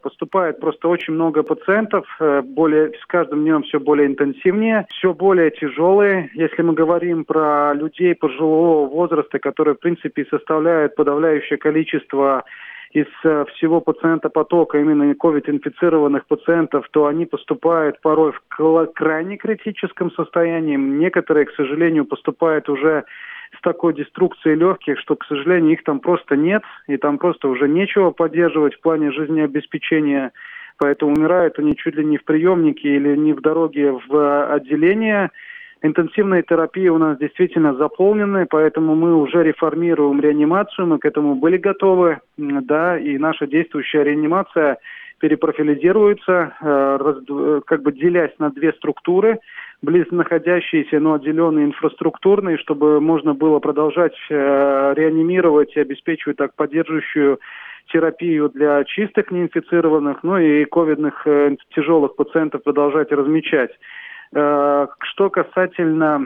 Поступает просто очень много пациентов, с каждым днем все более интенсивнее, все более тяжелые. Если мы говорим про людей пожилого возраста, которые, в принципе, составляют подавляющее количество из всего пациентопотока, именно ковид-инфицированных пациентов, то они поступают порой в крайне критическом состоянии. Некоторые, к сожалению, поступают уже с такой деструкцией легких, что, к сожалению, их там просто нет, и там просто уже нечего поддерживать в плане жизнеобеспечения. Поэтому умирают они чуть ли не в приемнике или не в дороге в отделение. Интенсивные терапии у нас действительно заполнены, поэтому мы уже реформируем реанимацию, мы к этому были готовы, да, и наша действующая реанимация перепрофилизируется, делясь на две структуры, близко находящиеся, но отделенные инфраструктурные, чтобы можно было продолжать реанимировать и обеспечивать так поддерживающую терапию для чистых неинфицированных, ну и ковидных тяжелых пациентов продолжать размещать. Что касательно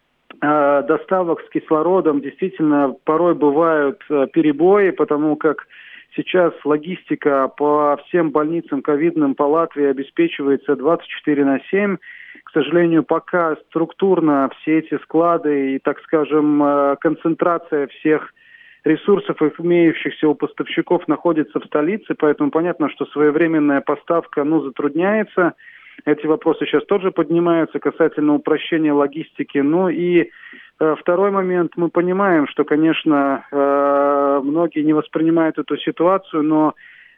доставок с кислородом, действительно, порой бывают перебои, потому как сейчас логистика по всем больницам ковидным по Латвии обеспечивается 24/7. К сожалению, пока структурно все эти склады и, так скажем, концентрация всех ресурсов, имеющихся у поставщиков, находится в столице, поэтому понятно, что своевременная поставка, затрудняется. Эти вопросы сейчас тоже поднимаются касательно упрощения логистики. Ну и второй момент. Мы понимаем, что, конечно, многие не воспринимают эту ситуацию, но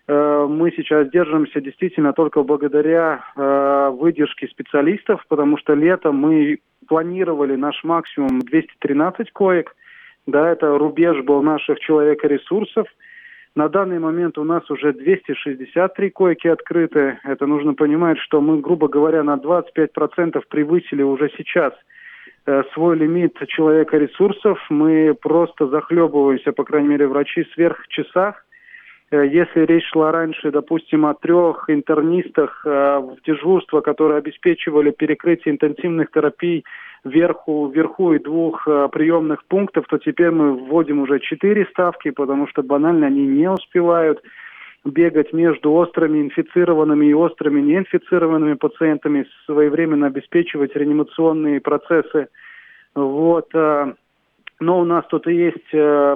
мы сейчас держимся действительно только благодаря выдержке специалистов, потому что летом мы планировали наш максимум 213 коек. Да, это рубеж был наших человека-ресурсов. На данный момент у нас уже 263 койки открыты. Это нужно понимать, что мы, грубо говоря, на 25% превысили уже сейчас свой лимит человека-ресурсов. Мы просто захлебываемся, по крайней мере, врачи в сверхчасах. Если речь шла раньше, допустим, о 3 интернистах в дежурство, которые обеспечивали перекрытие интенсивных терапий вверху и 2 приемных пунктов, то теперь мы вводим уже 4 ставки, потому что банально они не успевают бегать между острыми инфицированными и острыми неинфицированными пациентами, своевременно обеспечивать реанимационные процессы. Вот. Но у нас тут есть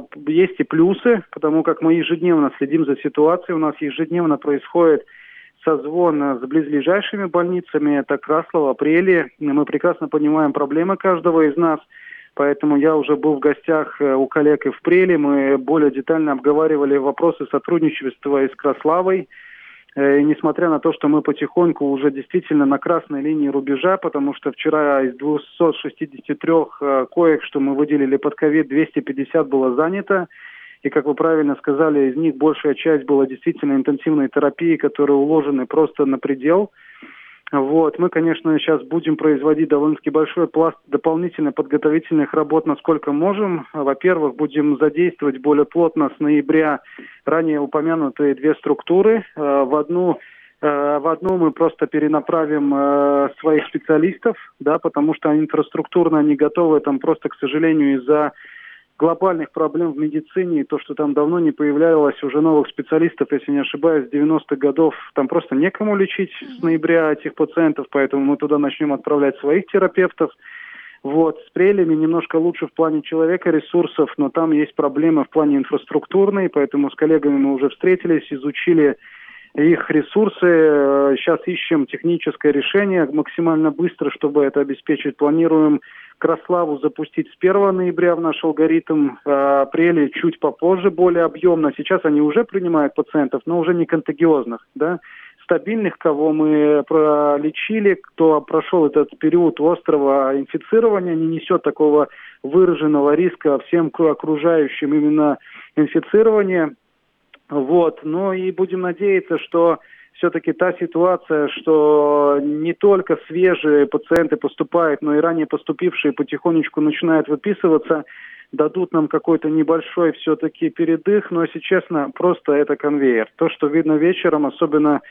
и плюсы, потому как мы ежедневно следим за ситуацией, у нас ежедневно происходит созвон с близлежащими больницами, это Краслова, Прели. Мы прекрасно понимаем проблемы каждого из нас, поэтому я уже был в гостях у коллег и в Прели, мы более детально обговаривали вопросы сотрудничества и с Краславой. И несмотря на то, что мы потихоньку уже действительно на красной линии рубежа, потому что вчера из 263 коек, что мы выделили под ковид, 250 было занято. И, как вы правильно сказали, из них большая часть была действительно интенсивной терапии, которые уложены просто на предел. Вот. Мы, конечно, сейчас будем производить довольно-таки большой пласт дополнительных подготовительных работ, насколько можем. Во-первых, будем задействовать более плотно с ноября ранее упомянутые 2 структуры. В одну мы просто перенаправим своих специалистов, да, потому что инфраструктурно они готовы, там просто, к сожалению, из-за глобальных проблем в медицине, и то, что там давно не появлялось уже новых специалистов, если не ошибаюсь, с 90-х годов, там просто некому лечить с ноября этих пациентов, поэтому мы туда начнем отправлять своих терапевтов. Вот, с Прелями немножко лучше в плане человека ресурсов, но там есть проблемы в плане инфраструктурной, поэтому с коллегами мы уже встретились, изучили их ресурсы. Сейчас ищем техническое решение максимально быстро, чтобы это обеспечить. Планируем Краславу запустить с 1 ноября в наш алгоритм, Прели чуть попозже, более объемно. Сейчас они уже принимают пациентов, но уже не контагиозных, да, стабильных, кого мы пролечили, кто прошел этот период острого инфицирования, не несет такого выраженного риска всем окружающим именно инфицирования. Вот. Ну и будем надеяться, что все-таки та ситуация, что не только свежие пациенты поступают, но и ранее поступившие потихонечку начинают выписываться, дадут нам какой-то небольшой все-таки передых, но, если честно, просто это конвейер. То, что видно вечером, особенно в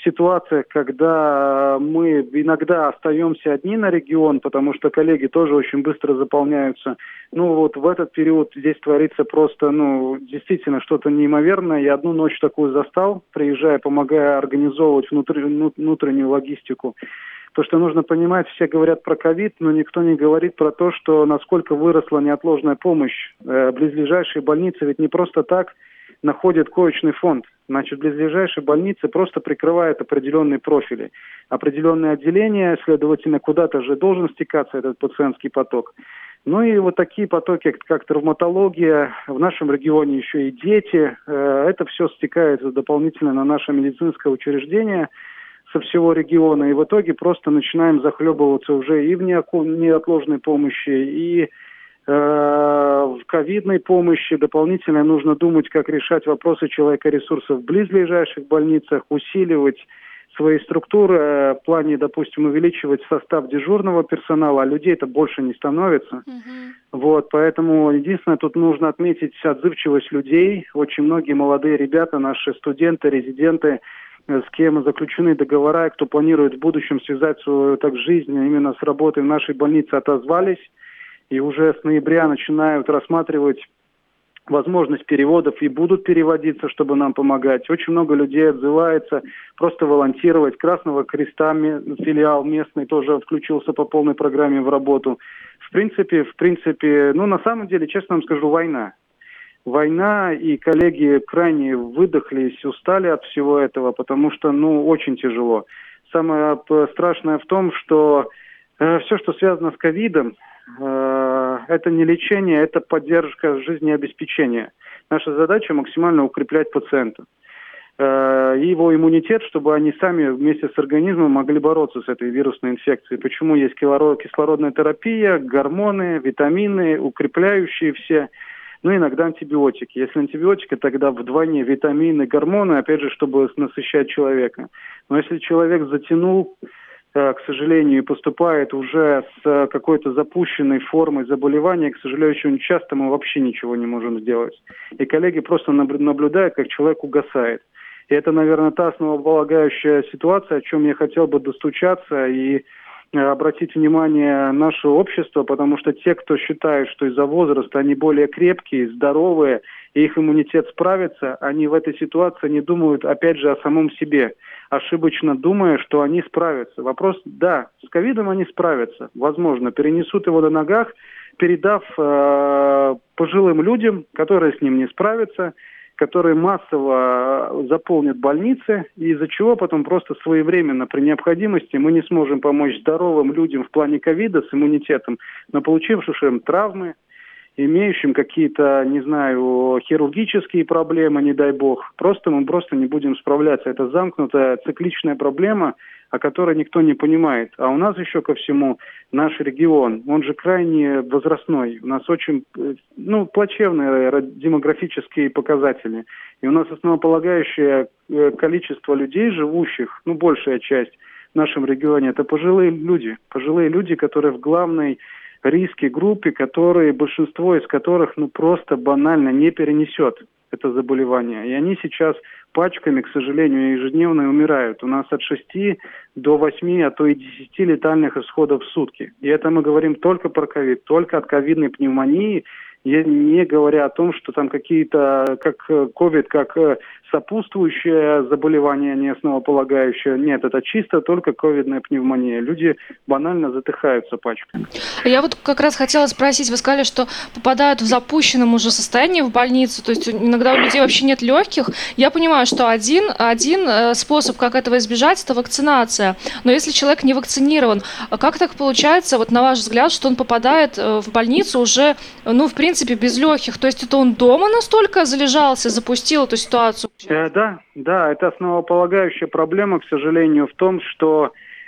ситуациях, когда мы иногда остаемся одни на регион, потому что коллеги тоже очень быстро заполняются. Ну вот в этот период здесь творится просто, действительно что-то неимоверное. Я одну ночь такую застал, приезжая, помогая организовывать внутреннюю логистику. То, что нужно понимать, все говорят про ковид, но никто не говорит про то, что насколько выросла неотложная помощь. Близлежащие больницы ведь не просто так находят коечный фонд. Значит, близлежащие больницы просто прикрывают определенные профили, определенные отделения, следовательно, куда-то же должен стекаться этот пациентский поток. Ну и вот такие потоки, как травматология, в нашем регионе еще и дети, это все стекается дополнительно на наше медицинское учреждение со всего региона, и в итоге просто начинаем захлебываться уже и в неотложной помощи, и в ковидной помощи. Дополнительно нужно думать, как решать вопросы человека-ресурсов в близлежащих больницах, усиливать свои структуры, в плане, допустим, увеличивать состав дежурного персонала, а людей-то больше не становится. Вот, поэтому единственное, тут нужно отметить отзывчивость людей. Очень многие молодые ребята, наши студенты, резиденты, с кем заключены договора, кто планирует в будущем связать свою жизнь именно с работой в нашей больнице, отозвались. И уже с ноября начинают рассматривать возможность переводов и будут переводиться, чтобы нам помогать. Очень много людей отзывается просто волонтировать. Красного Креста филиал местный тоже включился по полной программе в работу. В принципе, на самом деле, честно вам скажу, война, и коллеги крайне выдохлись, устали от всего этого, потому что, очень тяжело. Самое страшное в том, что все, что связано с ковидом, это не лечение, это поддержка жизнеобеспечения. Наша задача максимально укреплять пациента. Его иммунитет, чтобы они сами вместе с организмом могли бороться с этой вирусной инфекцией. Почему есть кислородная терапия, гормоны, витамины, укрепляющие все. Иногда антибиотики. Если антибиотики, тогда вдвойне витамины, гормоны, опять же, чтобы насыщать человека. Но если человек затянул, к сожалению, поступает уже с какой-то запущенной формой заболевания, к сожалению, очень часто мы вообще ничего не можем сделать. И коллеги просто наблюдают, как человек угасает. И это, наверное, та основополагающая ситуация, о чем я хотел бы достучаться и обратить внимание наше общество, потому что те, кто считает, что из-за возраста они более крепкие, здоровые, и их иммунитет справится, они в этой ситуации не думают, опять же, о самом себе, ошибочно думая, что они справятся. Вопрос, да, с ковидом они справятся, возможно, перенесут его на ногах, передав пожилым людям, которые с ним не справятся, которые массово заполнят больницы, и из-за чего потом просто своевременно при необходимости мы не сможем помочь здоровым людям в плане ковида с иммунитетом, но получившим травмы, имеющим какие-то, хирургические проблемы, не дай бог. Мы просто не будем справляться. Это замкнутая цикличная проблема, о которой никто не понимает. А у нас еще ко всему наш регион, он же крайне возрастной. У нас очень, плачевные демографические показатели. И у нас основополагающее количество людей, живущих, большая часть в нашем регионе, это пожилые люди, которые в главной риски группе, большинство из которых просто банально не перенесет это заболевание. И они сейчас пачками, к сожалению, ежедневно умирают. У нас от 6 до 8, а то и 10 летальных исходов в сутки. И это мы говорим только про ковид, только от ковидной пневмонии, не говоря о том, что там какие-то, как ковид, как сопутствующее заболевание, не основополагающее. Нет, это чисто только ковидная пневмония. Люди банально затыхаются пачками. Я вот как раз хотела спросить, вы сказали, что попадают в запущенном уже состоянии в больницу, то есть иногда у людей вообще нет легких. Я понимаю, что один способ, как этого избежать, это вакцинация. Но если человек не вакцинирован, как так получается, на ваш взгляд, что он попадает в больницу уже, в принципе, без легких? То есть это он дома настолько залежался, запустил эту ситуацию? Да, это основополагающая проблема, к сожалению, в том, что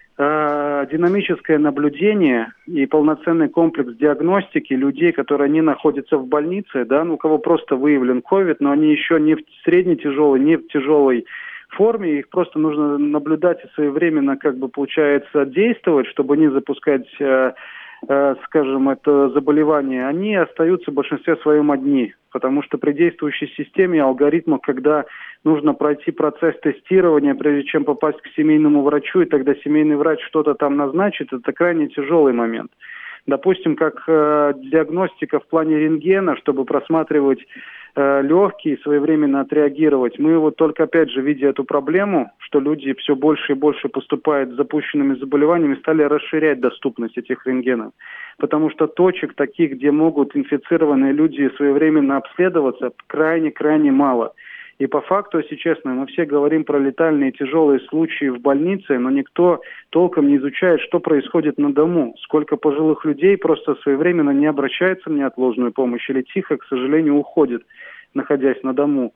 динамическое наблюдение и полноценный комплекс диагностики людей, которые не находятся в больнице, у кого просто выявлен ковид, но они еще не в средне-тяжелой, не в тяжелой форме, их просто нужно наблюдать и своевременно, получается, действовать, чтобы не запускать скажем, это заболевание, они остаются в большинстве своем одни. Потому что при действующей системе алгоритмов, когда нужно пройти процесс тестирования, прежде чем попасть к семейному врачу, и тогда семейный врач что-то там назначит, это крайне тяжелый момент. Допустим, как диагностика в плане рентгена, чтобы просматривать легкие и своевременно отреагировать. Мы вот только, опять же, видя эту проблему, что люди все больше и больше поступают с запущенными заболеваниями, стали расширять доступность этих рентгенов. Потому что точек таких, где могут инфицированные люди своевременно обследоваться, крайне-крайне мало. И по факту, если честно, мы все говорим про летальные тяжелые случаи в больнице, но никто толком не изучает, что происходит на дому. Сколько пожилых людей просто своевременно не обращается в неотложную помощь или тихо, к сожалению, уходит, находясь на дому.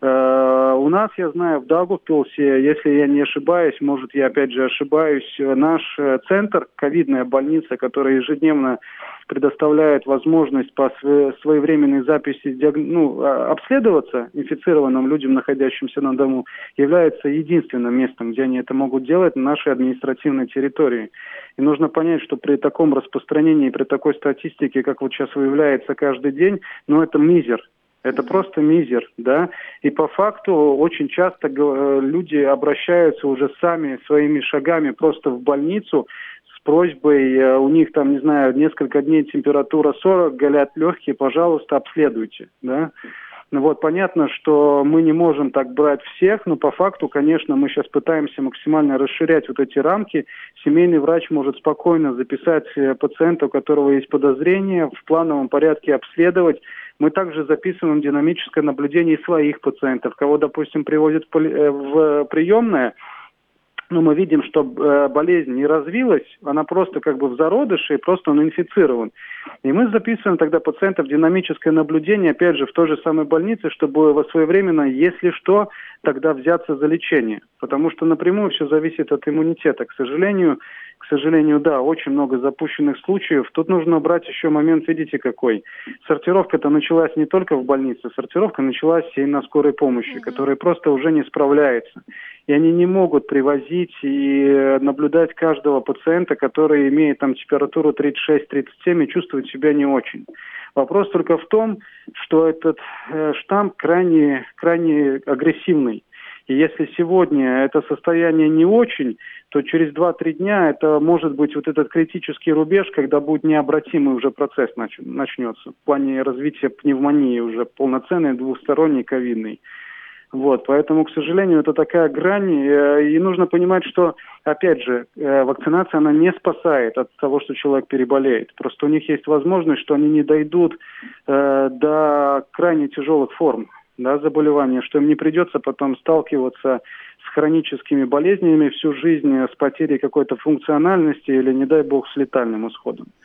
У нас, я знаю, в Даугавпилсе, если я не ошибаюсь, может, я опять же ошибаюсь, наш центр, ковидная больница, которая ежедневно предоставляет возможность по своевременной записи обследоваться инфицированным людям, находящимся на дому, является единственным местом, где они это могут делать на нашей административной территории. И нужно понять, что при таком распространении, при такой статистике, как вот сейчас выявляется каждый день, это мизер. Это просто мизер, да, и по факту очень часто люди обращаются уже сами своими шагами просто в больницу с просьбой, у них там, не знаю, несколько дней температура 40, горят легкие, пожалуйста, обследуйте, да. Понятно, что мы не можем так брать всех, но по факту, конечно, мы сейчас пытаемся максимально расширять вот эти рамки. Семейный врач может спокойно записать пациента, у которого есть подозрение, в плановом порядке обследовать. Мы также записываем динамическое наблюдение своих пациентов, кого, допустим, привозят в приемное, но мы видим, что болезнь не развилась, она просто как бы в зародыше, и просто он инфицирован. И мы записываем тогда пациента в динамическое наблюдение, опять же, в той же самой больнице, чтобы своевременно, если что, тогда взяться за лечение. Потому что напрямую все зависит от иммунитета. К сожалению, да, очень много запущенных случаев. Тут нужно брать еще момент, видите, какой. Сортировка-то началась не только в больнице, сортировка началась и на скорой помощи, которая просто уже не справляется. И они не могут привозить и наблюдать каждого пациента, который имеет там температуру 36-37 и чувствует себя не очень. Вопрос только в том, что этот штамм крайне агрессивный. И если сегодня это состояние не очень, то через 2-3 дня это может быть вот этот критический рубеж, когда будет необратимый уже процесс начнется в плане развития пневмонии уже полноценной, двухсторонней, ковидной. Поэтому, к сожалению, это такая грань, и нужно понимать, что, опять же, вакцинация, она не спасает от того, что человек переболеет. Просто у них есть возможность, что они не дойдут до крайне тяжелых форм, да, заболевания, что им не придется потом сталкиваться с хроническими болезнями всю жизнь, с потерей какой-то функциональности или, не дай бог, с летальным исходом.